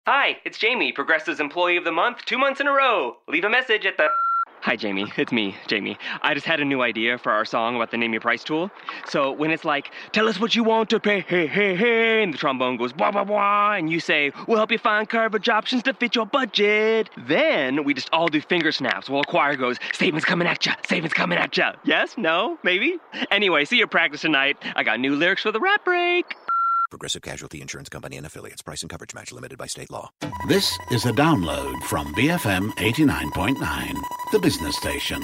Hi, it's Jamie, Progressive's Employee of the Month, 2 months in a row. Leave a message at the... Hi, Jamie. It's me, Jamie. I just had a new idea for our song about the Name Your Price tool. So when it's like, tell us what you want to pay, hey, hey, hey, and the trombone goes, blah, blah, blah, and you say, we'll help you find coverage options to fit your budget. Then we just all do finger snaps while a choir goes, savings coming at ya, savings coming at ya. Yes? No? Maybe? Anyway, see you at practice tonight. I got new lyrics for the rap break. Progressive Casualty Insurance Company and Affiliates. Price and coverage match limited by state law. This is a download from BFM 89.9, the business station.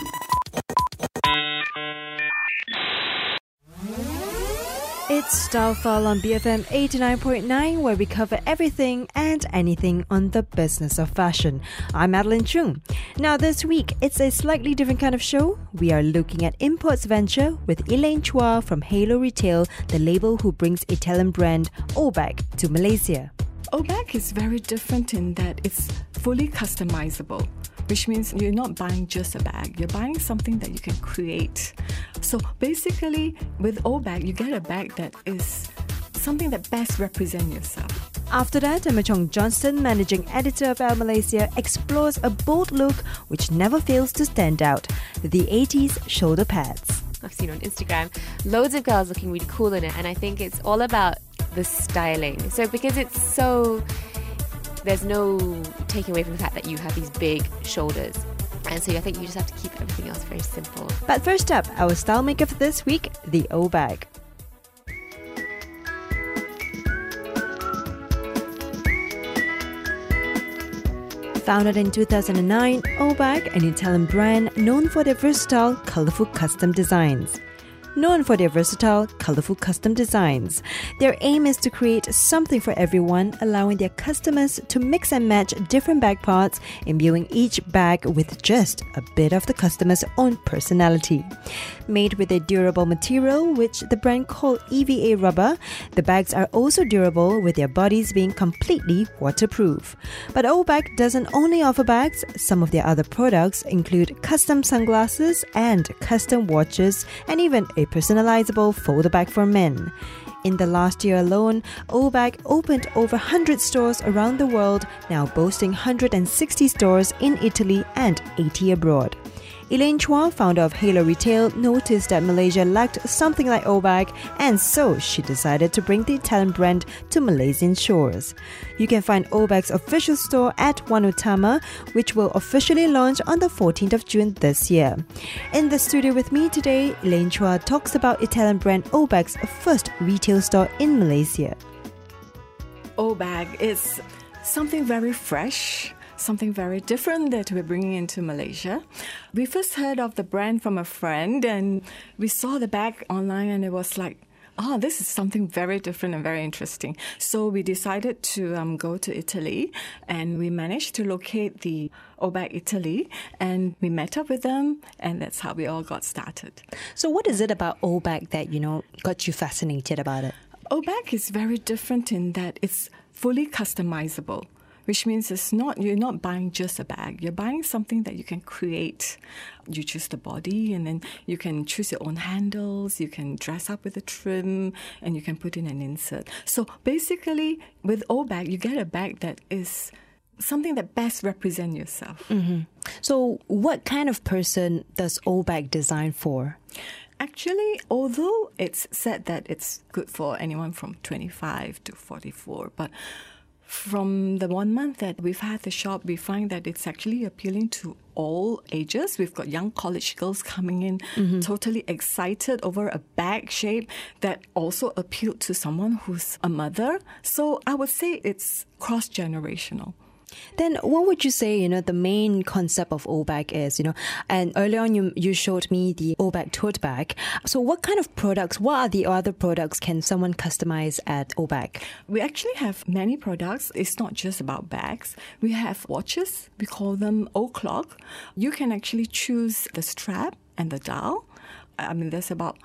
It's Style File on BFM 89.9, where we cover everything and anything on the business of fashion. I'm Madeline Chung. Now this week, it's a slightly different kind of show. We are looking at imports venture with Elaine Chua from Halo Retail, the label who brings Italian brand Obag to Malaysia. Obag is very different in that it's fully customizable, which means you're not buying just a bag, you're buying something that you can create. So basically, with Obag, you get a bag that is something that best represents yourself. After that, Emma Chong Johnston, managing editor of Elle Malaysia, explores a bold look which never fails to stand out, the 80s shoulder pads. I've seen on Instagram loads of girls looking really cool in it, and I think it's all about the styling. So because it's so... there's no taking away from the fact that you have these big shoulders. And so I think you just have to keep everything else very simple. But first up, our style maker for this week, the Obag. Founded in 2009, Obag, an Italian brand known for their versatile, colourful custom designs. Their aim is to create something for everyone, allowing their customers to mix and match different bag parts, imbuing each bag with just a bit of the customer's own personality. Made with a durable material, which the brand called EVA rubber, the bags are also durable, with their bodies being completely waterproof. But Obag doesn't only offer bags. Some of their other products include custom sunglasses and custom watches, and even a personalizable folder bag for men. In the last year alone, Obag opened over 100 stores around the world, now boasting 160 stores in Italy and 80 abroad. Elaine Chua, founder of Halo Retail, noticed that Malaysia lacked something like Obag, and so she decided to bring the Italian brand to Malaysian shores. You can find Obag's official store at One Utama, which will officially launch on the 14th of June this year. In the studio with me today, Elaine Chua talks about Italian brand Obag's first retail store in Malaysia. Obag is something very fresh, something very different that we're bringing into Malaysia. We first heard of the brand from a friend, and we saw the bag online, and it was like, oh, this is something very different and very interesting. So we decided to go to Italy, and we managed to locate the Obag Italy, and we met up with them, and that's how we all got started. So what is it about Obag that, got you fascinated about it? Obag is very different in that it's fully customizable, which means you're not buying just a bag. You're buying something that you can create. You choose the body, and then you can choose your own handles. You can dress up with a trim, and you can put in an insert. So basically, with Obag, you get a bag that is something that best represents yourself. Mm-hmm. So what kind of person does Obag design for? Actually, although it's said that it's good for anyone from 25 to 44, but from the 1 month that we've had the shop, we find that it's actually appealing to all ages. We've got young college girls coming in, totally excited over a bag shape that also appealed to someone who's a mother. So I would say it's cross-generational. Then what would you say, the main concept of Obag is, and earlier on you showed me the Obag tote bag. So what kind of products, what are the other products can someone customize at Obag? We actually have many products. It's not just about bags. We have watches. We call them O-Clock. You can actually choose the strap and the dial. There's about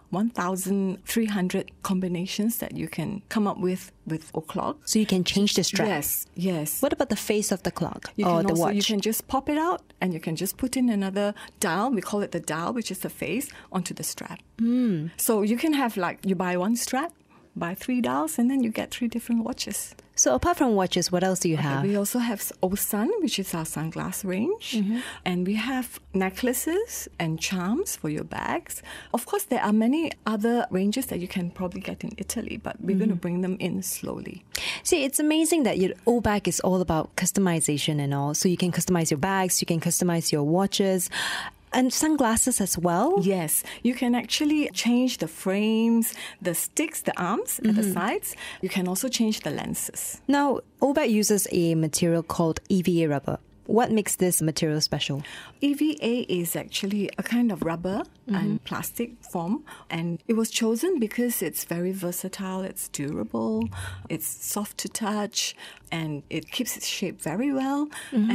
1,300 combinations that you can come up with O-Clock. So you can change the strap? Yes. What about the face of the clock watch? You can just pop it out, and you can just put in another dial. We call it the dial, which is the face, onto the strap. So you can have, you buy one strap, buy 3 dials, and then you get 3 different watches. So apart from watches, what else do you have? We also have Osun, which is our sunglass range. And we have necklaces and charms for your bags. Of course, there are many other ranges that you can probably get in Italy, but we're going to bring them in slowly. See, it's amazing that your O-Bag is all about customization and all. So you can customize your bags, you can customize your watches, and sunglasses as well? Yes, you can actually change the frames, the sticks, the arms at the sides. You can also change the lenses. Now, O-Bag uses a material called EVA rubber. What makes this material special? EVA is actually a kind of rubber and plastic form, and it was chosen because it's very versatile, it's durable, it's soft to touch, and it keeps its shape very well.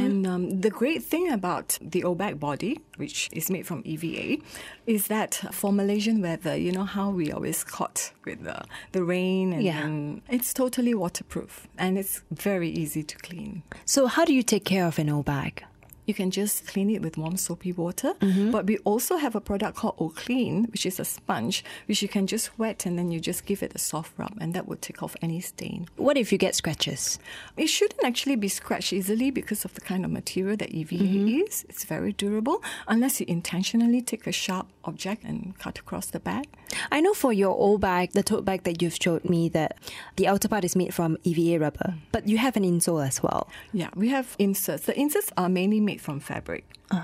And the great thing about the O-Bag body, which is made from EVA, is that for Malaysian weather, you know how we always caught with the rain, and it's totally waterproof, and it's very easy to clean. So how do you take care of an O-Bag? You can just clean it with warm soapy water. But we also have a product called O-Clean, which is a sponge, which you can just wet and then you just give it a soft rub, and that would take off any stain. What if you get scratches? It shouldn't actually be scratched easily because of the kind of material that EVA is. It's very durable, unless you intentionally take a sharp object and cut across the bag. I know for your O-Bag, the tote bag that you've showed me, that the outer part is made from EVA rubber, but you have an insole as well. Yeah, we have inserts. The inserts are mainly made from fabric.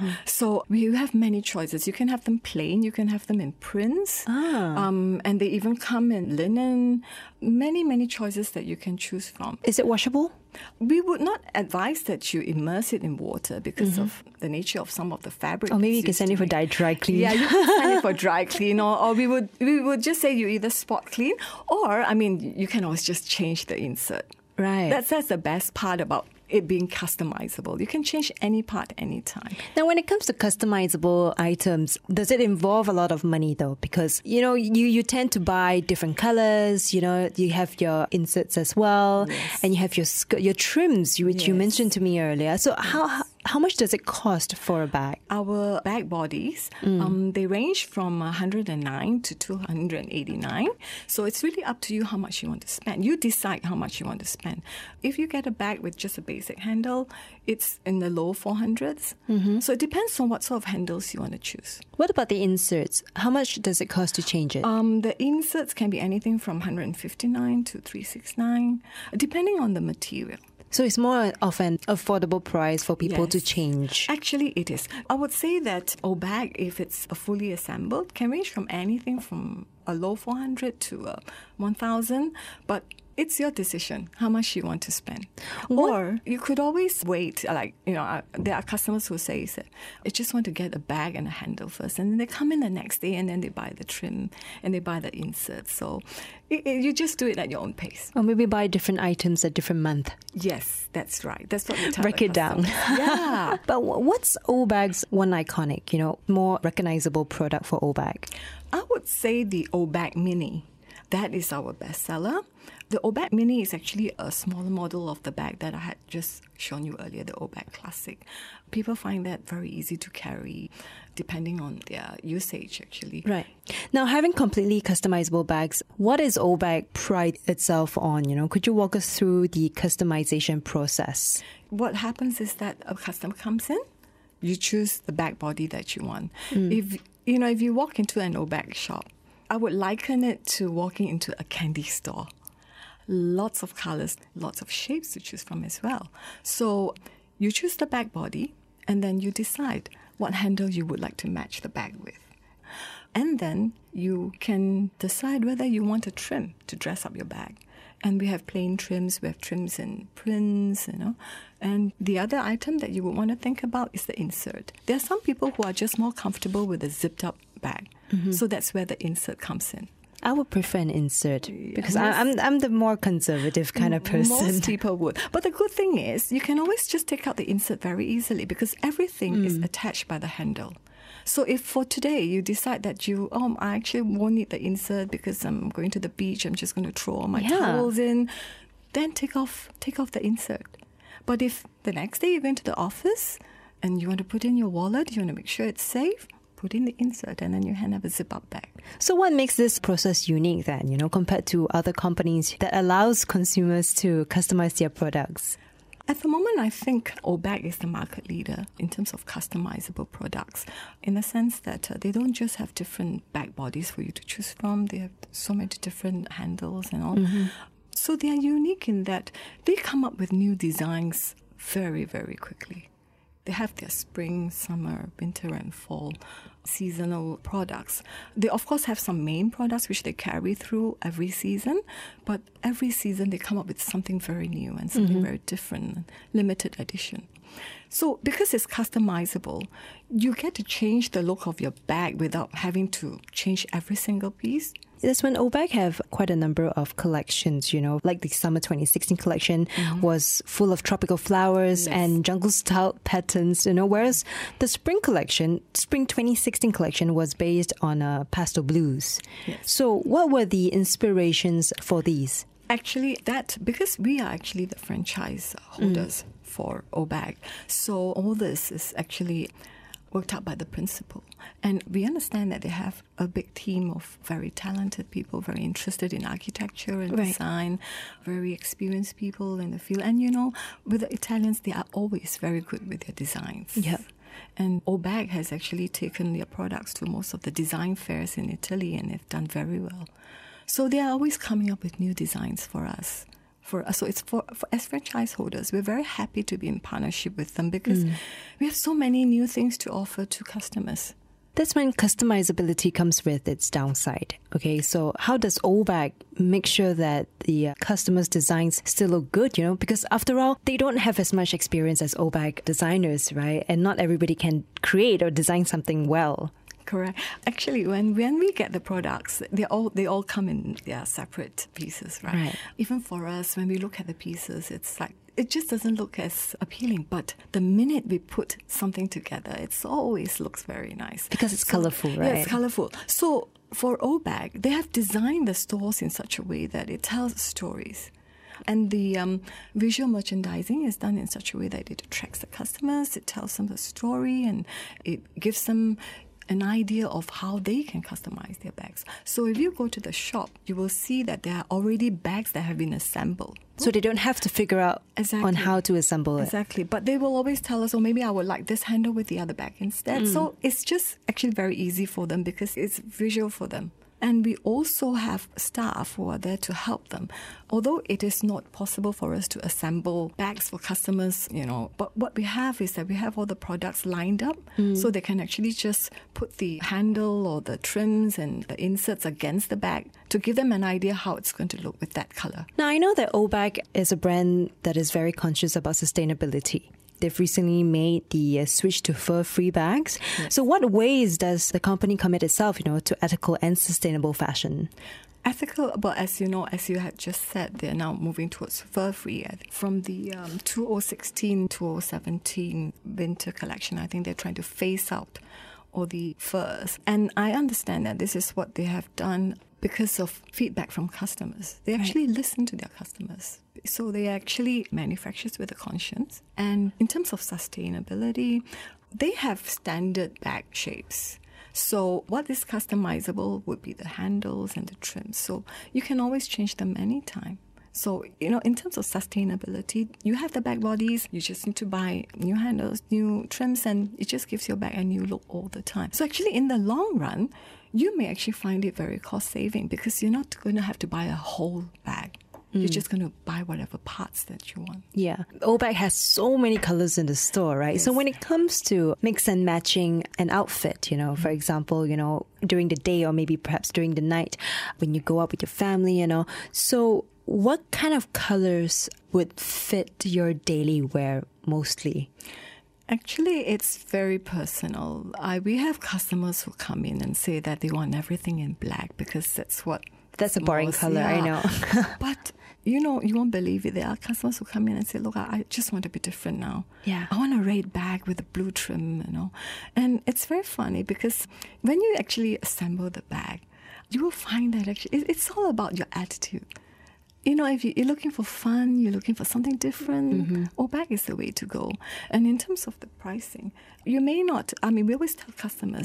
So we have many choices. You can have them plain, you can have them in prints, and they even come in linen. Many choices that you can choose from. Is it washable? We would not advise that you immerse it in water because of the nature of some of the fabric. Or maybe you can send it for dry clean. Yeah, you can send it for dry clean, or we would just say you either spot clean, or you can always just change the insert. Right. That's the best part about it being customizable. You can change any part anytime. Now, when it comes to customizable items, does it involve a lot of money though? Because, you tend to buy different colors, you have your inserts as well, and you have your trims, which you mentioned to me earlier. So how much does it cost for a bag? Our bag bodies, they range from 109 to 289. So it's really up to you how much you want to spend. You decide how much you want to spend. If you get a bag with just a basic handle, it's in the low 400s. So it depends on what sort of handles you want to choose. What about the inserts? How much does it cost to change it? The inserts can be anything from 159 to 369, depending on the material. So it's more of an affordable price for people to change. Actually, it is. I would say that O-Bag, if it's a fully assembled, can range from anything from a low 400 to 1,000, but it's your decision how much you want to spend. Or you could always wait. There are customers who say that I just want to get a bag and a handle first, and then they come in the next day and then they buy the trim and they buy the insert. So you just do it at your own pace. Or maybe buy different items at different month. Yes, that's right. That's what we tell Break it down. Yeah. But what's O-Bag's one iconic, more recognizable product for O-Bag? I would say the O-Bag Mini. That is our bestseller. The O-Bag Mini is actually a smaller model of the bag that I had just shown you earlier, the O-Bag Classic. People find that very easy to carry, depending on their usage, actually. Right. Now, having completely customizable bags, what is O-Bag pride itself on? Could you walk us through the customization process? What happens is that a customer comes in, you choose the bag body that you want. If you walk into an O-Bag shop, I would liken it to walking into a candy store. Lots of colors, lots of shapes to choose from as well. So you choose the bag body, and then you decide what handle you would like to match the bag with. And then you can decide whether you want a trim to dress up your bag. And we have plain trims, we have trims in prints, And the other item that you would want to think about is the insert. There are some people who are just more comfortable with a zipped up bag. So that's where the insert comes in. I would prefer an insert because I'm the more conservative kind of person. Most people would. But the good thing is you can always just take out the insert very easily because everything is attached by the handle. So if for today you decide that I actually won't need the insert because I'm going to the beach, I'm just going to throw all my towels in, then take off the insert. But if the next day you're going to the office and you want to put in your wallet, you want to make sure it's safe, put in the insert, and then you have a zip-up bag. So what makes this process unique then, compared to other companies that allows consumers to customize their products? At the moment, I think OBAG is the market leader in terms of customizable products, in the sense that they don't just have different bag bodies for you to choose from. They have so many different handles and all. So they are unique in that they come up with new designs very, very quickly. They have their spring, summer, winter and fall seasonal products. They, of course, have some main products which they carry through every season, but every season they come up with something very new and something very different, limited edition. So because it's customizable, you get to change the look of your bag without having to change every single piece. That's when OBAG have quite a number of collections, like the summer 2016 collection was full of tropical flowers and jungle-style patterns, whereas the spring 2016 collection was based on pastel blues. Yes. So what were the inspirations for these? Actually, because we are actually the franchise holders for OBAG, so all this is actually worked out by the principal. And we understand that they have a big team of very talented people, very interested in architecture and design, very experienced people in the field. And, with the Italians, they are always very good with their designs. Yeah. And OBAG has actually taken their products to most of the design fairs in Italy, and they've done very well. So they are always coming up with new designs for us. So it's for as franchise holders, we're very happy to be in partnership with them because we have so many new things to offer to customers. That's when customizability comes with its downside. Okay, so how does OBAG make sure that the customers' designs still look good, Because after all, they don't have as much experience as OBAG designers, right? And not everybody can create or design something well. Correct. Actually, when we get the products, they all come in their separate pieces, right? Even for us, when we look at the pieces, it's like it just doesn't look as appealing. But the minute we put something together, it always looks very nice because it's colorful, right? Yeah, it's colorful. So for OBAG, they have designed the stores in such a way that it tells stories. And the visual merchandising is done in such a way that it attracts the customers, it tells them the story, and it gives them an idea of how they can customize their bags. So if you go to the shop, you will see that there are already bags that have been assembled. So they don't have to figure out on how to assemble it. Exactly. But they will always tell us, maybe I would like this handle with the other bag instead. So it's just actually very easy for them because it's visual for them. And we also have staff who are there to help them. Although it is not possible for us to assemble bags for customers, but what we have is that we have all the products lined up so they can actually just put the handle or the trims and the inserts against the bag to give them an idea how it's going to look with that color. Now, I know that OBAG is a brand that is very conscious about sustainability. They've recently made the switch to fur-free bags. Yes. So what ways does the company commit itself, to ethical and sustainable fashion? Ethical, but as you had just said, they're now moving towards fur-free. From the 2016-2017 winter collection, I think they're trying to phase out all the furs. And I understand that this is what they have done because of feedback from customers. They actually listen to their customers. So they actually manufacture with a conscience. And in terms of sustainability, they have standard bag shapes. So what is customizable would be the handles and the trims. So you can always change them anytime. So, in terms of sustainability, you have the bag bodies, you just need to buy new handles, new trims, and it just gives your bag a new look all the time. So actually, in the long run, you may actually find it very cost-saving because you're not going to have to buy a whole bag. You're just going to buy whatever parts that you want. Yeah. OBAG has so many colors in the store, right? Yes. So when it comes to mix and matching an outfit, for example, during the day or maybe perhaps during the night when you go out with your family, so what kind of colors would fit your daily wear mostly? Actually, it's very personal. We have customers who come in and say that they want everything in black because that's a boring color, yeah. I know. But, you won't believe it. There are customers who come in and say, look, I just want to be different now. Yeah. I want a red bag with a blue trim, And it's very funny because when you actually assemble the bag, you will find that actually it's all about your attitude. If you're looking for fun, you're looking for something different, OBAG is the way to go. And in terms of the pricing, you may not, we always tell customers,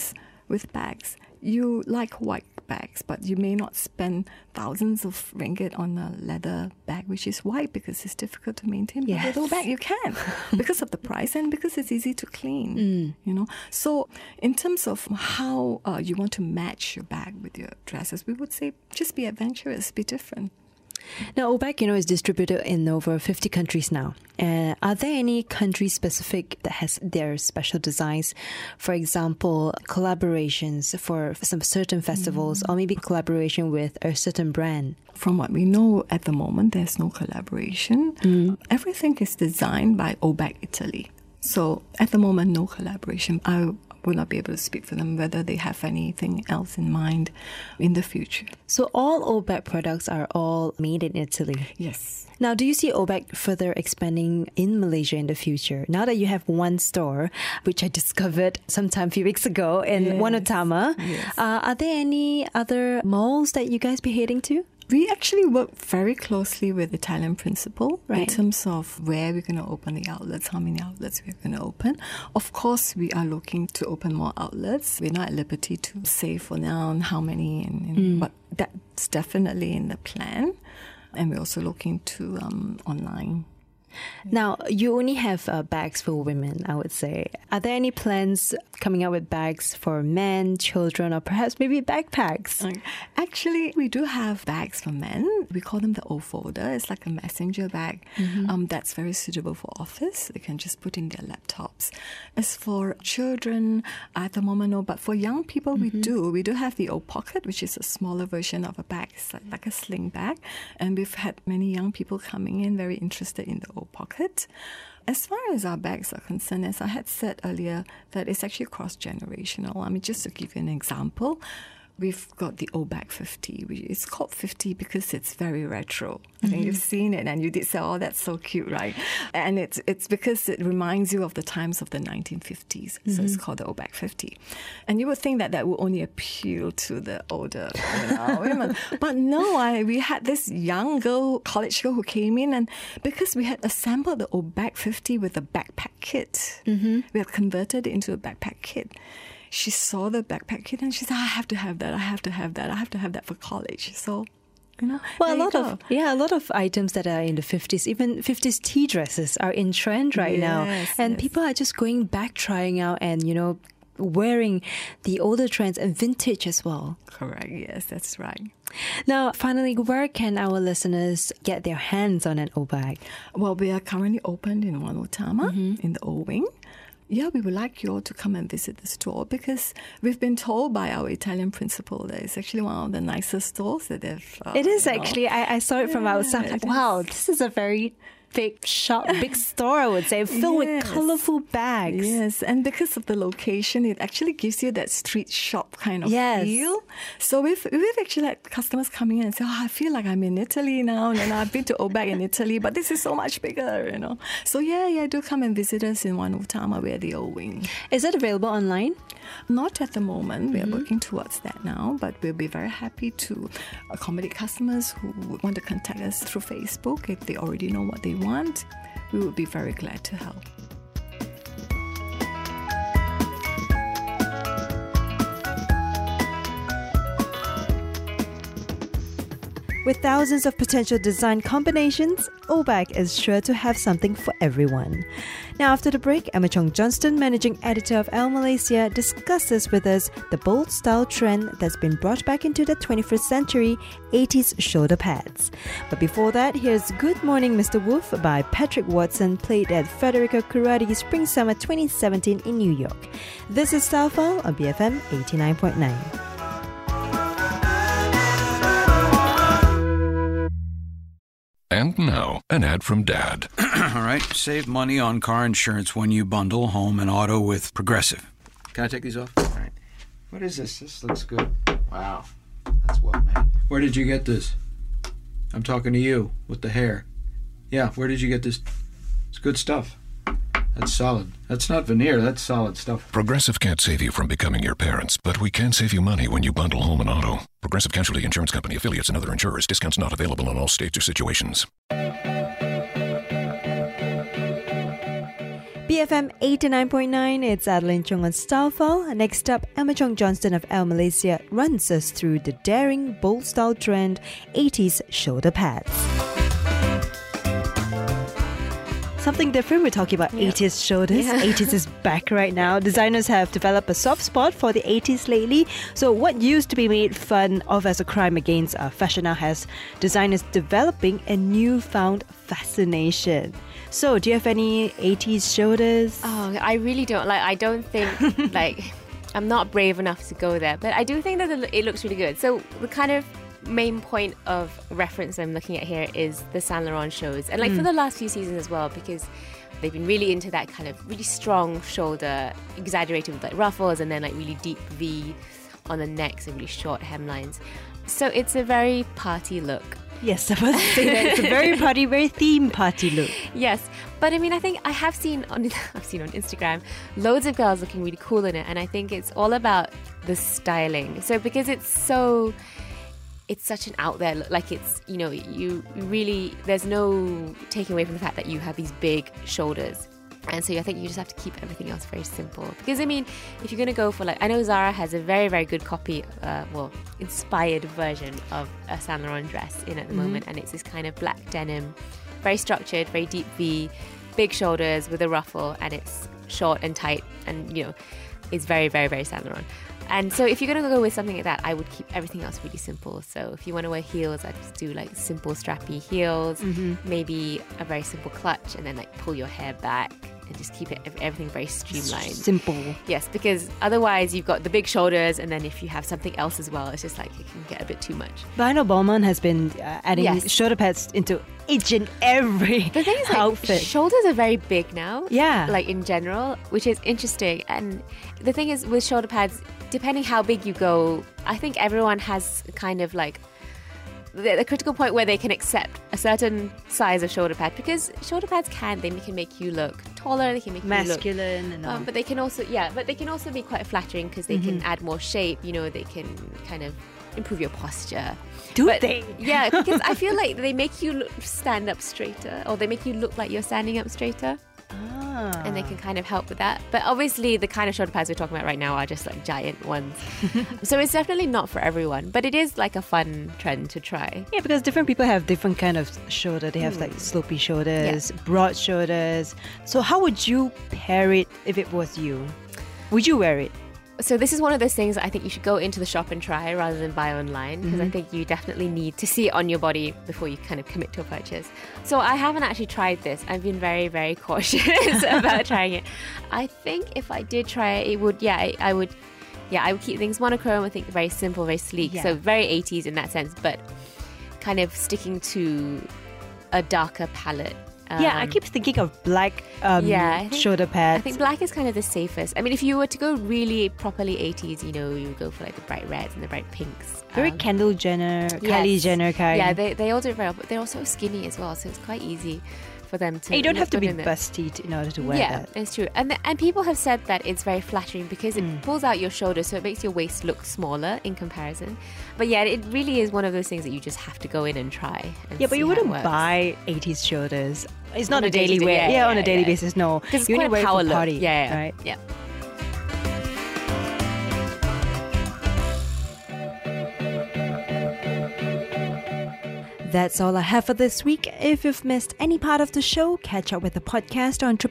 with bags. You like white bags, but you may not spend thousands of ringgit on a leather bag which is white because it's difficult to maintain. But Yes. a little bag you can because of the price and because it's easy to clean. You know, so in terms of how you want to match your bag with your dresses, we would say just be adventurous, be different. Now, Obag, is distributed in over 50 countries now. Are there any country-specific that has their special designs? For example, collaborations for some certain festivals or maybe collaboration with a certain brand? From what we know at the moment, there's no collaboration. Everything is designed by Obag Italy. So at the moment, no collaboration. I will not be able to speak for them whether they have anything else in mind in the future. So all Obag products are all made in Italy? Yes. Now, do you see Obag further expanding in Malaysia in the future? Now that you have one store, which I discovered sometime a few weeks ago in Wanutama, are there any other malls that you guys be heading to? We actually work very closely with Italian Principal in Right. terms of where we're going to open the outlets, how many outlets we're going to open. Of course, we are looking to open more outlets. We're not at liberty to say for now how many, but that's definitely in the plan. And we're also looking to online. Now, you only have bags for women, I would say. Are there any plans coming out with bags for men, children, or perhaps maybe backpacks? Actually, we do have bags for men. We call them the O-folder. It's like a messenger bag that's very suitable for office. They can just put in their laptops. As for children, at the moment, no. But for young people, we do. We do have the O-pocket, which is a smaller version of a bag. It's like a sling bag. And we've had many young people coming in very interested in the O-pocket. As far as our bags are concerned, as I had said earlier, that it's actually cross-generational. I mean, just to give you an example, we've got the Obag 50. It's called 50 because it's very retro. I think you've seen it and you did say, oh, that's so cute, right? And it's because it reminds you of the times of the 1950s. So it's called the Obag 50. And you would think that would only appeal to the older women. But no, we had this young girl, college girl, who came in, and because we had assembled the Obag 50 with a backpack kit, we had converted it into a backpack kit. She saw the backpack kit and she said, I have to have that, I have to have that, I have to have that for college. So, Well, a lot of items that are in the 50s, even 50s tea dresses are in trend right now. And people are just going back, trying out and, wearing the older trends and vintage as well. Correct, yes, that's right. Now, finally, where can our listeners get their hands on an Obag? Well, we are currently opened in Wanutama, in the O Wing. Yeah, we would like you all to come and visit the store because we've been told by our Italian principal that it's actually one of the nicest stores that they've... It is actually. I saw it from outside. Like, wow, this is a very big shop, big store, I would say, filled with colorful bags. Yes, and because of the location, it actually gives you that street shop kind of feel. So we've actually had customers coming in and say, I feel like I'm in Italy now, and I've been to Obag in Italy, but this is so much bigger, So do come and visit us in Wanutama. We're the O Wing. Is it available online? Not at the moment. We are working towards that now, but we'll be very happy to accommodate customers who want to contact us through Facebook if they already know what they want. We would be very glad to help. With thousands of potential design combinations, Obag is sure to have something for everyone. Now, after the break, Emma Chong Johnston, Managing Editor of Elle Malaysia, discusses with us the bold style trend that's been brought back into the 21st century, 80s shoulder pads. But before that, here's Good Morning Mr. Wolf by Patrick Watson, played at Federico Curati Spring Summer 2017 in New York. This is Style File on BFM 89.9. And now, an ad from Dad. All right, save money on car insurance when you bundle home and auto with Progressive. Can I take these off? All right. What is this? This looks good. Wow, that's well made. Where did you get this? I'm talking to you with the hair. Yeah, where did you get this? It's good stuff. That's solid. That's not veneer, that's solid stuff. Progressive can't save you from becoming your parents, but we can save you money when you bundle home and auto. Progressive Casualty Insurance Company, affiliates, and other insurers. Discounts not available in all states or situations. BFM 89.9, it's Adeline Chung on Stylefile. Next up, Emma Chong Johnston of Elle Malaysia runs us through the daring, bold style trend, 80s shoulder pads. Something different, we're talking about 80s shoulders. 80s is back right now. Designers have developed a soft spot for the 80s lately. So what used to be made fun of as a crime against fashion now has designers developing a newfound fascination. So, do you have any 80s shoulders? Oh, I really don't. I don't think, I'm not brave enough to go there. But I do think that it looks really good. So, the kind of main point of reference I'm looking at here is the Saint Laurent shows. And, for the last few seasons as well, because they've been really into that kind of really strong shoulder, exaggerated with, ruffles, and then, really deep V on the neck, so really short hemlines. So, it's a very party look. Yes, I was to say that. It's a very party, very theme party look. Yes, but I think I have seen on Instagram loads of girls looking really cool in it, and I think it's all about the styling. So because it's such an out there look, it's, you really, there's no taking away from the fact that you have these big shoulders. And so I think you just have to keep everything else very simple. Because, if you're going to go for, I know Zara has a very, very good copy, inspired version of a Saint Laurent dress in at the moment. And it's this kind of black denim, very structured, very deep V, big shoulders with a ruffle. And it's short and tight and, it's very, very, very Saint Laurent. And so if you're going to go with something like that, I would keep everything else really simple. So if you want to wear heels, I'd just do simple strappy heels, maybe a very simple clutch, and then pull your hair back and just keep everything very streamlined. Simple. Yes, because otherwise you've got the big shoulders, and then if you have something else as well, it's just it can get a bit too much. But I know Balmain has been adding shoulder pads into each and every outfit. Shoulders are very big now. Yeah. In general, which is interesting. And the thing is with shoulder pads, depending how big you go, I think everyone has kind of the critical point where they can accept a certain size of shoulder pad, because shoulder pads can make you look taller, they can make masculine, you look, and all. but they can also be quite flattering because they can add more shape. They can kind of improve your posture. Do they? Yeah, because I feel like they make you stand up straighter, or they make you look like you're standing up straighter. And they can kind of help with that. But obviously the kind of shoulder pads we're talking about right now are just giant ones. So it's definitely not for everyone, but it is a fun trend to try. Yeah, because different people have different kind of shoulder. They have slopey shoulders, broad shoulders. So how would you pair it if it was you? Would you wear it? So this is one of those things that I think you should go into the shop and try rather than buy online, because I think you definitely need to see it on your body before you kind of commit to a purchase. So I haven't actually tried this. I've been very, very cautious about trying it. I think if I did try it, I would keep things monochrome. I think very simple, very sleek. So very 80s in that sense, but kind of sticking to a darker palette. I keep thinking of black shoulder pads. I think black is kind of the safest. If you were to go really properly 80s, you go for the bright reds and the bright pinks. Very Kendall Jenner, Kylie Jenner kind. Yeah, they all do it very well, but they're also skinny as well, so it's quite easy for them to. You don't have to be busty in order to wear that. Yeah, it's true. And people have said that it's very flattering because it pulls out your shoulders, so it makes your waist look smaller in comparison. But yeah, it really is one of those things that you just have to go in and try. And but you wouldn't buy 80s shoulders. It's not a daily wear. Yeah, on a daily basis, no. Because it's you quite only wear a power it for party. look. Yeah. Right? Yeah. That's all I have for this week. If you've missed any part of the show, catch up with the podcast on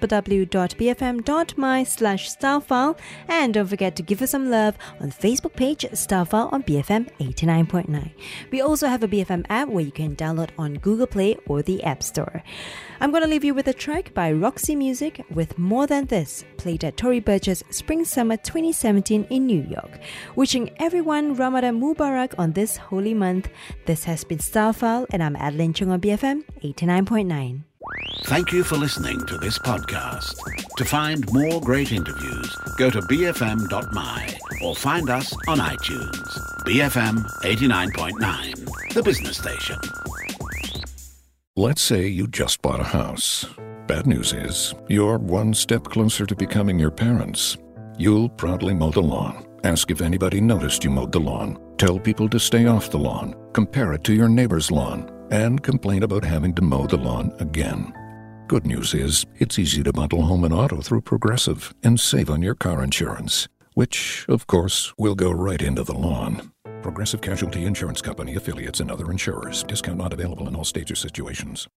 www.bfm.my/stylefile. And don't forget to give us some love on the Facebook page, Stylefile on BFM 89.9. We also have a BFM app where you can download on Google Play or the App Store. I'm going to leave you with a track by Roxy Music with More Than This, played at Tory Burch's Spring Summer 2017 in New York. Wishing everyone Ramadan Mubarak on this holy month. This has been Stylefile, and I'm Adeline Chung on BFM 89.9. Thank you for listening to this podcast. To find more great interviews, go to bfm.my or find us on iTunes. BFM 89.9, the business station. Let's say you just bought a house. Bad news is, you're one step closer to becoming your parents. You'll proudly mow the lawn. Ask if anybody noticed you mowed the lawn. Tell people to stay off the lawn. Compare it to your neighbor's lawn. And complain about having to mow the lawn again. Good news is, it's easy to bundle home and auto through Progressive and save on your car insurance, which, of course, will go right into the lawn. Progressive Casualty Insurance Company, affiliates, and other insurers. Discount not available in all states or situations.